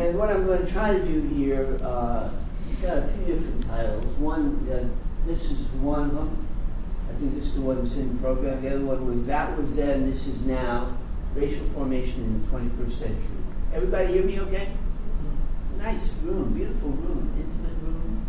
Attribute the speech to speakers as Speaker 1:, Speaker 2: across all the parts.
Speaker 1: And what I'm going to try to do here, we've got a few different titles. One, this is one of them. I think this is the one that's in the program. The other one was That Was Then, This Is Now, Racial Formation in the 21st Century. Everybody hear me okay? Nice room, beautiful room, intimate room.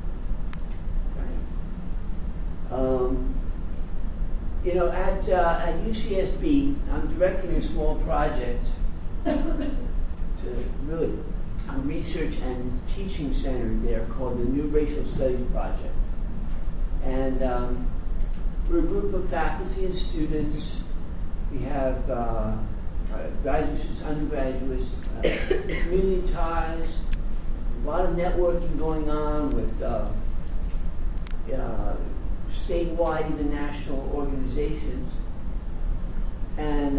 Speaker 1: Right. You know, at UCSB, I'm directing a small project to really a research and teaching center there called the New Racial Studies Project. And we're a group of faculty and students. We have graduates, undergraduates, community ties, a lot of networking going on with statewide, even national organizations. And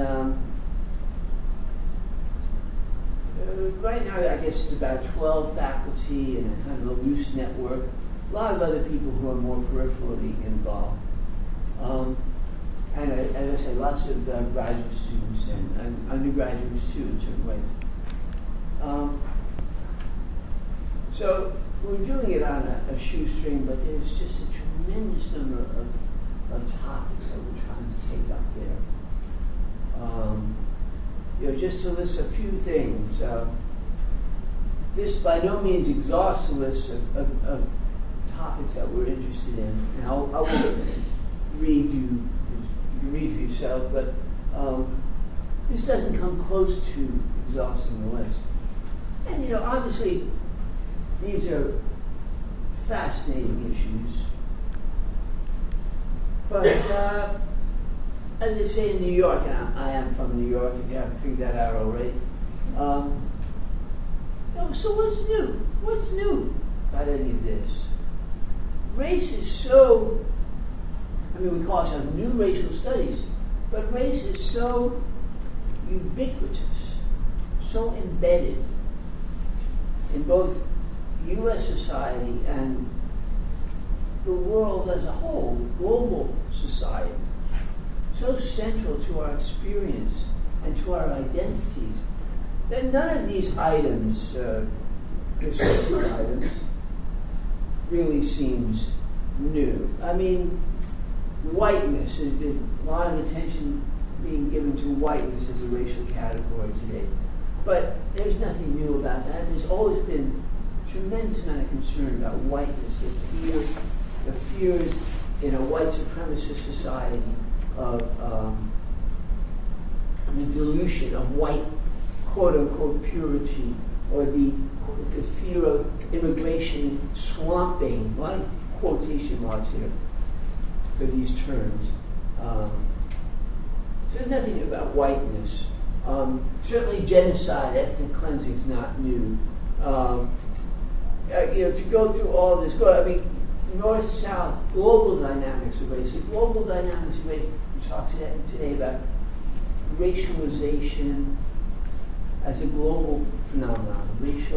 Speaker 1: right now, I guess it's about 12 faculty and a kind of a loose network. A lot of other people who are more peripherally involved. And as I say, lots of graduate students and undergraduates too, in certain ways. So we're doing it on a shoestring, but there's just a tremendous number of topics that we're trying to take up there. You know, just to list a few things. This by no means exhausts the list of topics that we're interested in. And I will read you can read for yourself, but this doesn't come close to exhausting the list. And you know, obviously, these are fascinating issues. But as they say in New York, and I am from New York, if you haven't figured that out already. So what's new? What's new about any of this? Race is so, we call ourselves New Racial Studies, but race is so ubiquitous, so embedded in both U.S. society and the world as a whole, global society, so central to our experience and to our identities, that none of these items, items, really seems new. I mean, whiteness, there's been a lot of attention being given to whiteness as a racial category today. But there's nothing new about that. There's always been a tremendous amount of concern about whiteness, the fears in a white supremacist society of the dilution of white quote-unquote purity, or the fear of immigration swamping, a lot of quotation marks here for these terms. So there's nothing about whiteness. Certainly genocide, ethnic cleansing is not new. To go through all this, north-south, global dynamics of race. The global dynamics of race, we talked today about racialization as a global phenomenon,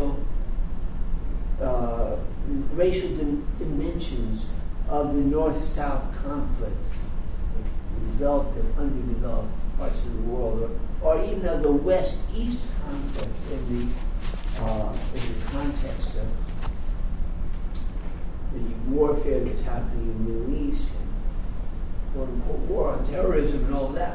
Speaker 1: racial dimensions of the north-south conflict, developed and underdeveloped parts of the world, or even of the west-east conflict in the context of the warfare that's happening in the Middle East, and quote-unquote war on terrorism and all that.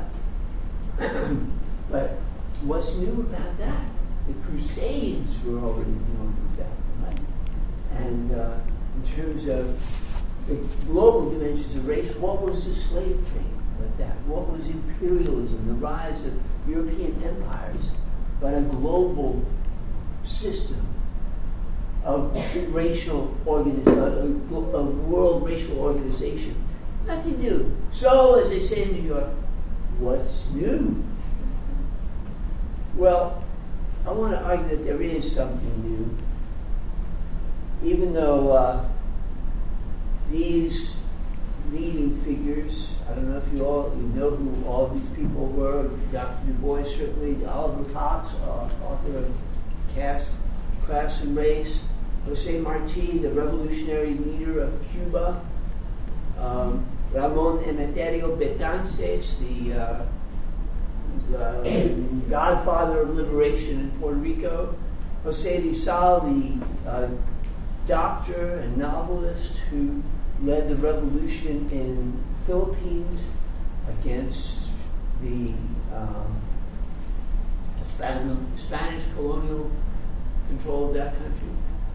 Speaker 1: But what's new about that? The Crusades were already dealing with that, right? And in terms of the global dimensions of race, what was the slave trade like that? What was imperialism, the rise of European empires, but a global system of world racial organization? Nothing new. So, as they say in New York, what's new? Well, I want to argue that there is something new, even though these leading figures, I don't know if you know who all these people were. Dr. Du Bois, certainly, Oliver Cox, author of Class and Race, Jose Marti, the revolutionary leader of Cuba, Ramon Emeterio Betances, the godfather of liberation in Puerto Rico, Jose Rizal, the doctor and novelist who led the revolution in Philippines against the Spanish colonial control of that country.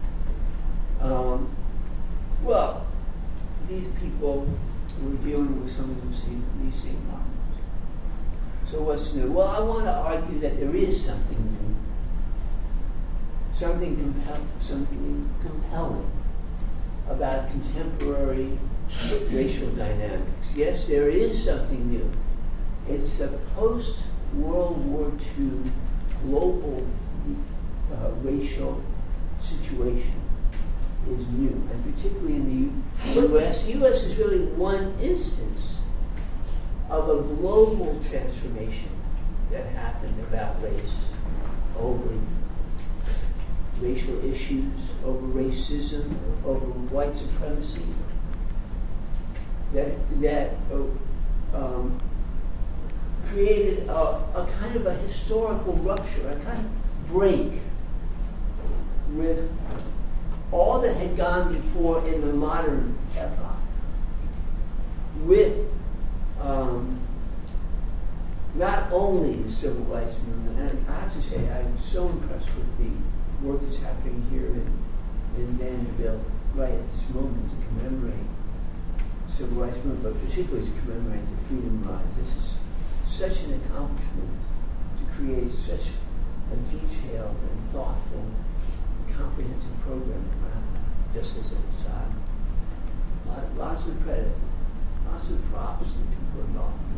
Speaker 1: Well, these people were dealing with some of these same problems. So what's new? Well, I want to argue that there is something new, something compelling about contemporary racial dynamics. Yes, there is something new. It's the post-World War II global racial situation is new, and particularly in the U.S. The U.S. is really one instance of a global transformation that happened about race, over racial issues, over racism, over white supremacy, that created a kind of a historical rupture, a kind of break with all that had gone before in the modern epoch, with not only the civil rights movement, and I have to say I'm so impressed with the work that's happening here in Vanderbilt right at this moment to commemorate the civil rights movement, but particularly to commemorate the Freedom Rise. This is such an accomplishment to create such a detailed and thoughtful, comprehensive program. Just as an aside, lots of credit, lots of props to people involved in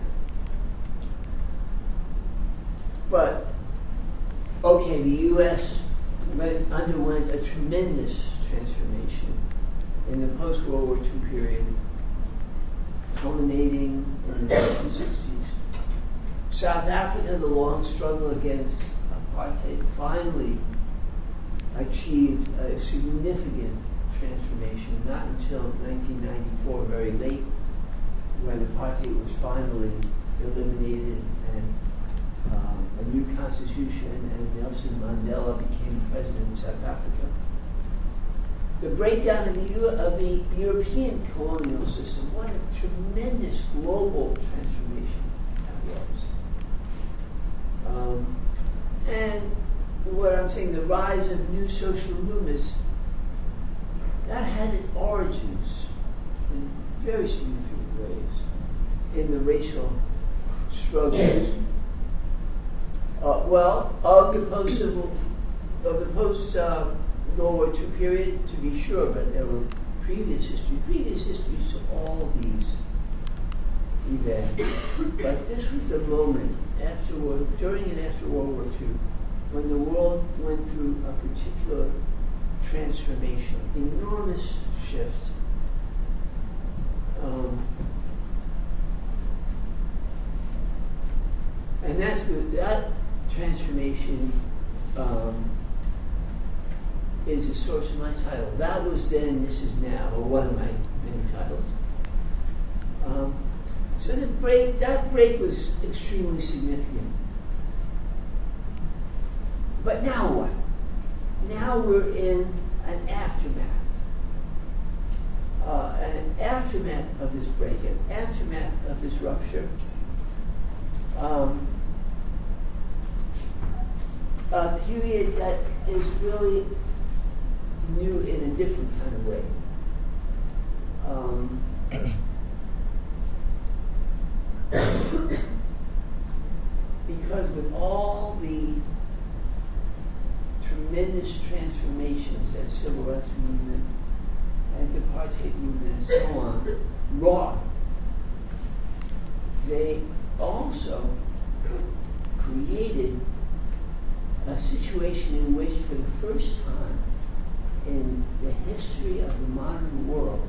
Speaker 1: that. But okay, the U.S. underwent a tremendous transformation in the post-World War II period, culminating in the 1960s. South Africa, the long struggle against apartheid, finally achieved a significant transformation, not until 1994, very late, when apartheid was finally eliminated and a new constitution and Nelson Mandela became president of South Africa. The breakdown of the European colonial system, what a tremendous global transformation that was. And what I'm saying, the rise of new social movements, that had its origins in very significant ways in the racial struggles. Of the post-World War II period, to be sure, but there were previous histories to all these events. But this was the moment during and after World War II, when the world went through a particular transformation, enormous shift. And that transformation is the source of my title. That was then, this is now, or one of my many titles. So that break was extremely significant. But now what? Now we're in an aftermath of this break, an aftermath of this rupture. A period that is really new in a different kind of way. Because with all the tremendous transformations that civil rights movement, anti-apartheid movement, and so on wrought, they also created a situation in which, for the first time in the history of the modern world,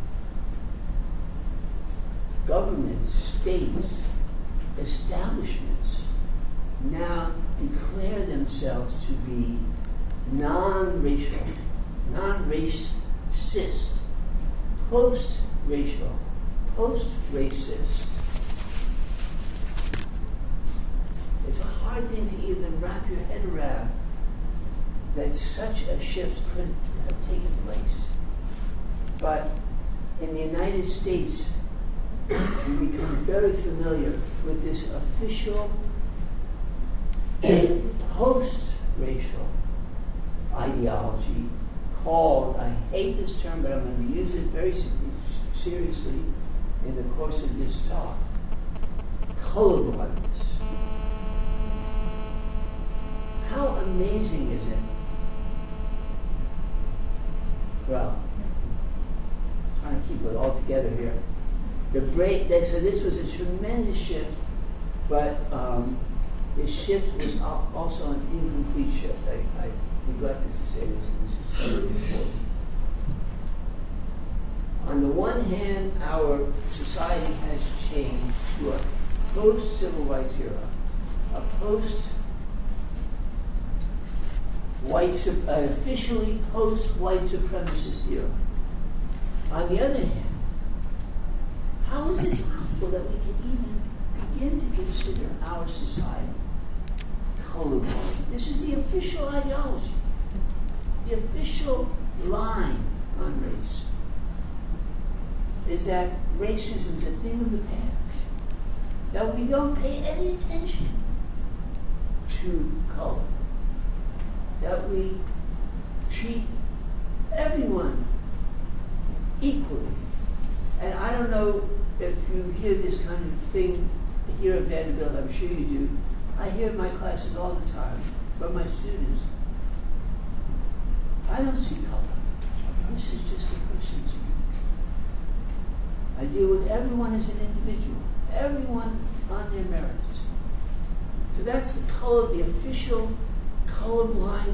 Speaker 1: governments, states, establishments now declare themselves to be non-racial, non-racist, post-racial, post-racist. It's a hard thing to even wrap your head around that such a shift could have taken place. But in the United States, we become very familiar with this official post-racial ideology called, I hate this term, but I'm going to use it very seriously in the course of this talk, colorblindness. How amazing is it? Well, trying to keep it all together here. So this was a tremendous shift, but this shift was also an incomplete shift. I neglected to say this, and this is so important. On the one hand, our society has changed to a post-civil rights era, a officially post-white supremacist era. On the other hand, how is it possible that we can even begin to consider our society colorblind? This is the official ideology, the official line on race, is that racism is a thing of the past, that we don't pay any attention to color, that we treat everyone equally. And I don't know if you hear this kind of thing here at Vanderbilt, I'm sure you do. I hear in my classes all the time from my students, I don't see color. A person is just a person to me. I deal with everyone as an individual, everyone on their merits. So that's the official colorblind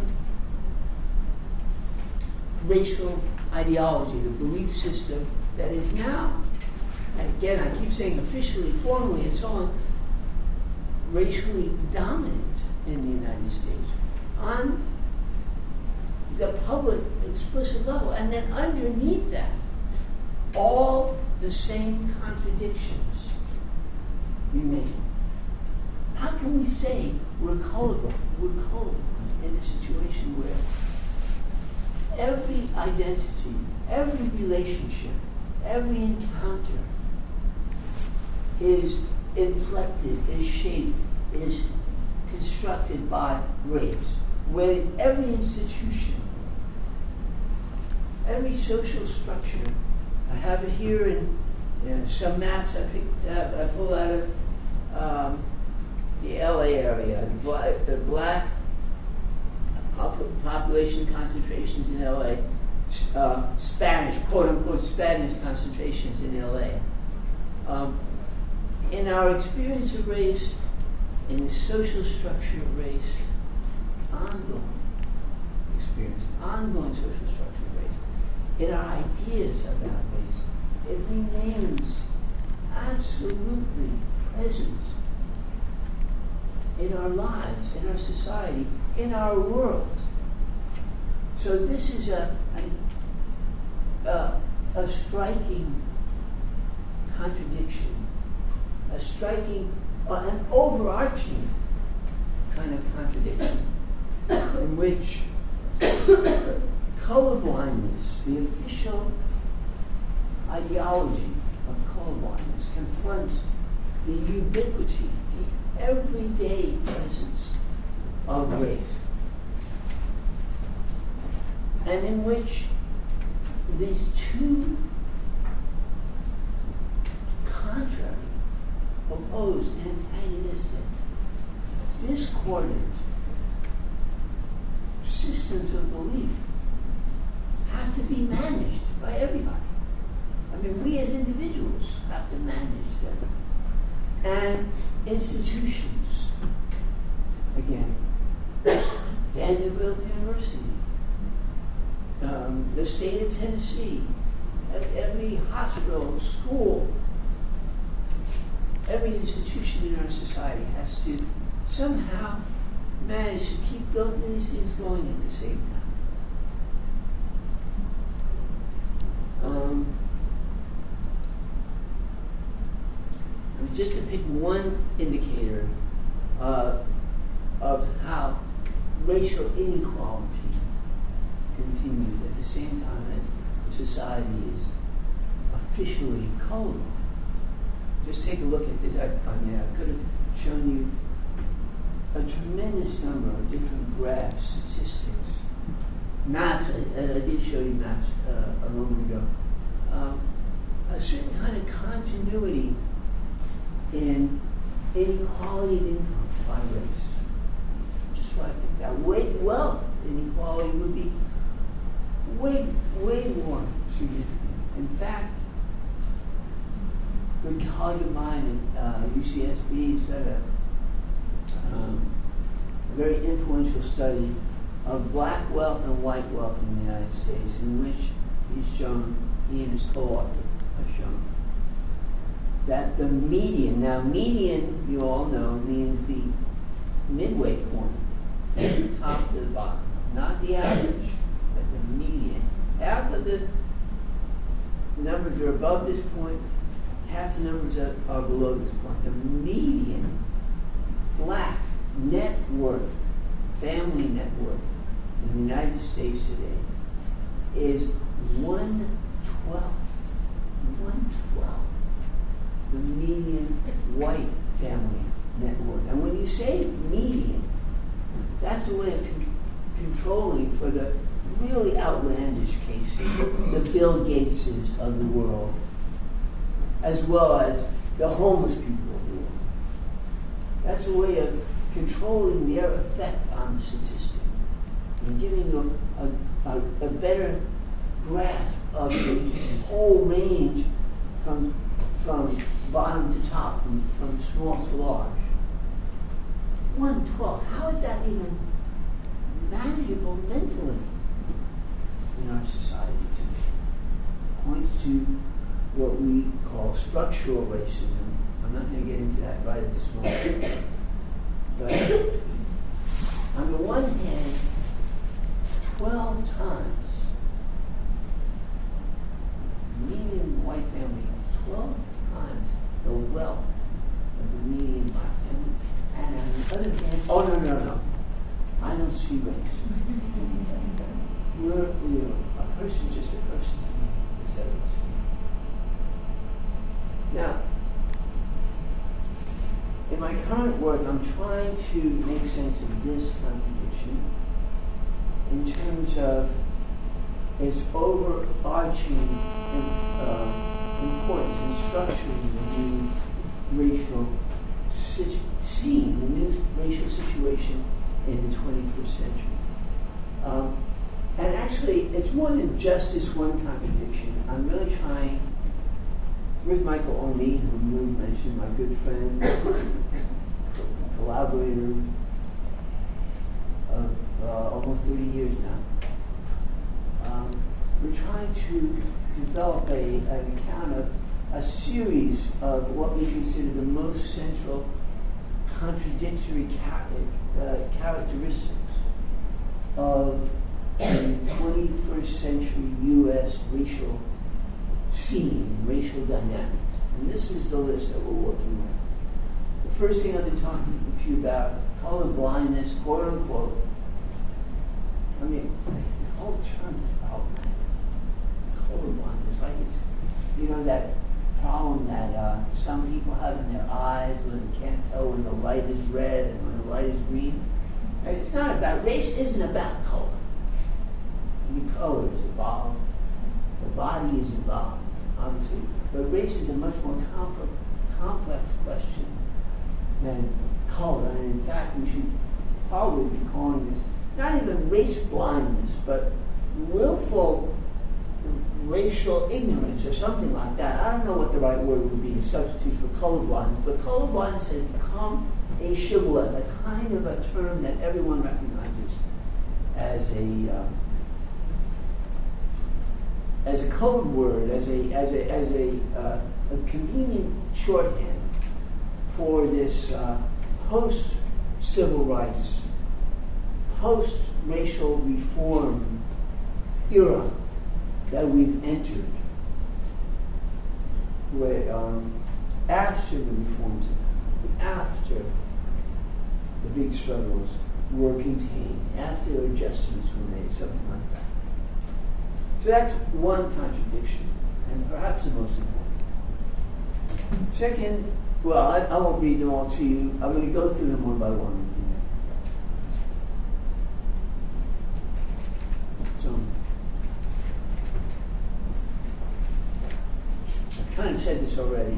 Speaker 1: racial ideology, the belief system that is now, and again, I keep saying officially, formally, and so on, racially dominant in the United States on the public explicit level. And then underneath that, all the same contradictions remain. How can we say we're colorblind in a situation where every identity, every relationship, every encounter is inflected, is shaped, is constructed by race? When every institution, every social structure, I have it here in some maps I pulled out of the LA area, the black population concentrations in LA, Spanish, quote unquote, Spanish concentrations in LA. In our experience of race, in the social structure of race, ongoing experience, ongoing social structure of race, in our ideas about race, it remains absolutely present in our lives, in our society, in our world. So this is a striking contradiction, a striking, an overarching kind of contradiction in which colorblindness, the official ideology of colorblindness, confronts the ubiquity, the everyday presence of race, and in which these two contrary, opposed, antagonistic, discordant systems of belief have to be managed by everybody. I mean, we as individuals have to manage them. And institutions, again, Vanderbilt University, the state of Tennessee, every hospital, school, every institution in our society has to somehow manage to keep both of these things going at the same time. Just to pick one indicator of how racial inequality society is officially colorblind. Just take a look at this. I could have shown you a tremendous number of different graphs, statistics, maps. I did show you maps a moment ago. A certain kind of continuity in inequality of income by race. Just like that. Wealth inequality would be way more significant. In fact, a good colleague of mine at UCSB said a very influential study of black wealth and white wealth in the United States, in which he and his co-author have shown that the median, now median, you all know, means the midway point, from the top to the bottom, not the average, but the median. Half of the numbers are above this point, half the numbers are below this point. The median black net worth, family net worth in the United States today is 1/12 the median white family net worth. And when you say median, that's a way of controlling for the really outlandish cases, the Bill Gateses of the world, as well as the homeless people of the world. That's a way of controlling their effect on the statistic and giving you a better grasp of the whole range from bottom to top, from small to large. 1/12. How is that even manageable mentally in our society today? Points to what we call structural racism. I'm not going to get into that right at this moment. But on the one hand, 12 times median white family, 12 times the wealth of the median black family. And on the other hand, no. I don't see race. We're a person, just a person to me, instead of us. Now, in my current work, I'm trying to make sense of this contradiction in terms of its overarching importance in structuring the new racial scene, the new racial situation in the 21st century. And actually, it's more than just this one contradiction. I'm really trying, with Michael O'Neill, whom you mentioned, my good friend, collaborator of almost 30 years now. We're trying to develop an account of a series of what we consider the most central contradictory characteristics of the 21st century U.S. racial scene, racial dynamics. And this is the list that we're working with. The first thing I've been talking to you about, color blindness, quote unquote. I mean, the whole term is about color blindness. Like it's, that problem that some people have in their eyes when they can't tell when the light is red and when the light is green. And it's not about, race isn't about color. I mean, color is evolved. The body is involved, obviously. But race is a much more complex question than color. And in fact, we should probably be calling this not even race blindness, but willful racial ignorance or something like that. I don't know what the right word would be to substitute for colorblindness, but colorblindness has become a shibboleth, a kind of a term that everyone recognizes as a code word, as a convenient shorthand for this post-civil rights, post-racial reform era that we've entered, where after the reforms, after the big struggles were contained, after adjustments were made, something like that. So that's one contradiction, and perhaps the most important. Second, well, I won't read them all to you. I'm going to go through them one by one with you. So, I've kind of said this already.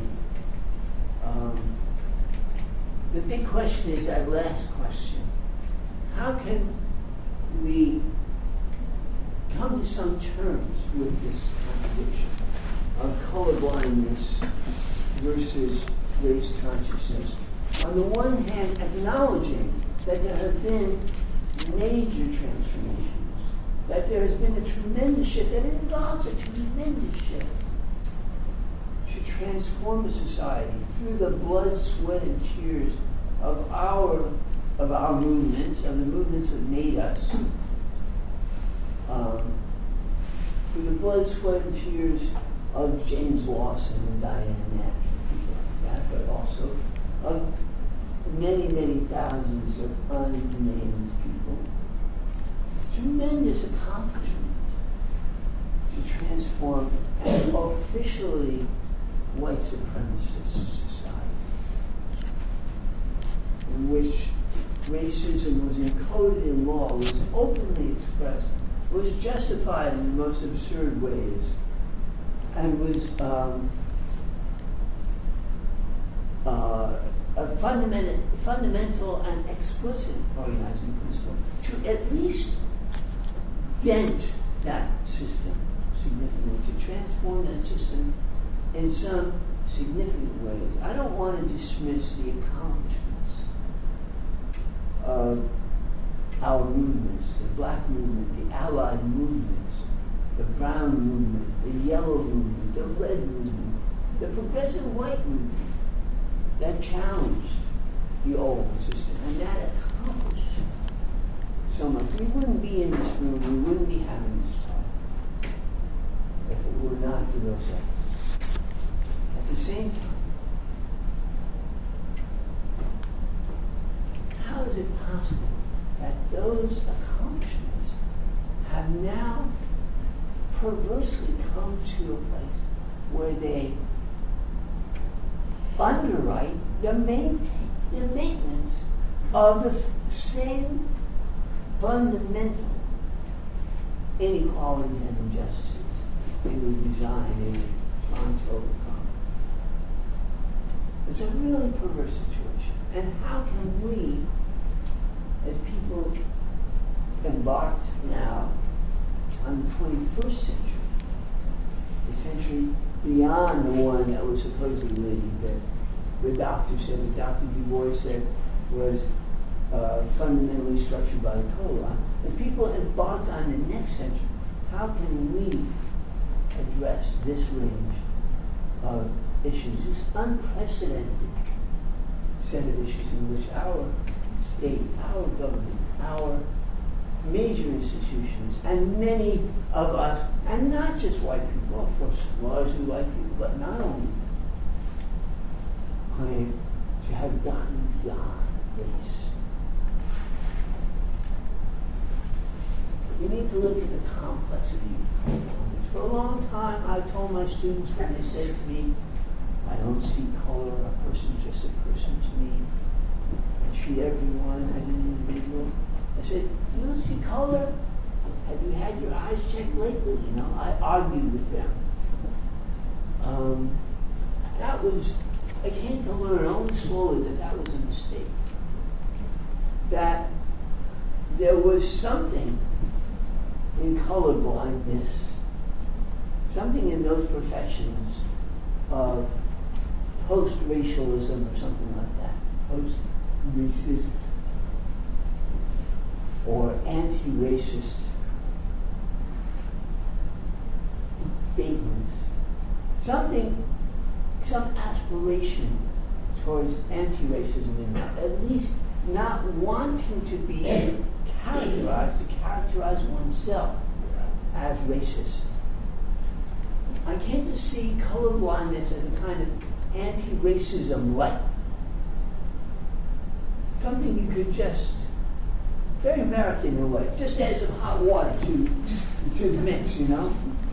Speaker 1: The big question is that last question. How can we come to some terms with this contradiction of colorblindness versus race consciousness? On the one hand, acknowledging that there have been major transformations, that there has been a tremendous shift, that it involves a tremendous shift to transform a society through the blood, sweat, and tears of our movements, of the movements that made us, through the blood, sweat, and tears of James Lawson and Diane Nash, people like that, but also of many, many thousands of unnamed people. Tremendous accomplishments to transform an officially white supremacist society, in which racism was encoded in law, was openly expressed, was justified in the most absurd ways, and was a fundamental and explicit organizing principle to at least dent that system significantly, to transform that system in some significant ways. I don't want to dismiss the accomplishments of our movements, the black movement, the allied movements, the brown movement, the yellow movement, the red movement, the progressive white movement that challenged the old system, and that accomplished so much. We wouldn't be in this room, we wouldn't be having this talk if it were not for those efforts. At the same time, how is it possible that those accomplishments have now perversely come to a place where they underwrite the maintenance of the same fundamental inequalities and injustices they were designed, they were trying to overcome? It's a really perverse situation. And how can we, as people embarked now on the 21st century, a century beyond the one that was supposedly that the doctor said, that Dr. Du Bois said was fundamentally structured by the colon. As people embarked on the next century, how can we address this range of issues, this unprecedented set of issues in which our state, our government, our major institutions, and many of us, and not just white people, of course, largely white people, but not only, claim to have gotten beyond race. We need to look at the complexity of color. For a long time, I told my students when they said to me, I don't see color, a person's just a person to me. I treat everyone as an individual. I said, you don't see color? Have you had your eyes checked lately? You know, I argued with them. I came to learn only slowly that was a mistake. That there was something in colorblindness, something in those professions of post-racialism or something like that, post-racist or anti-racist statements, some aspiration towards anti-racism, and at least not wanting to be characterized, to characterize oneself as racist. I came to see colorblindness as a kind of anti-racism light. Something you could just, very American in a way, just add some hot water to the mix, you know?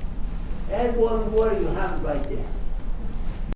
Speaker 1: Add boiling water, you'll have it right there.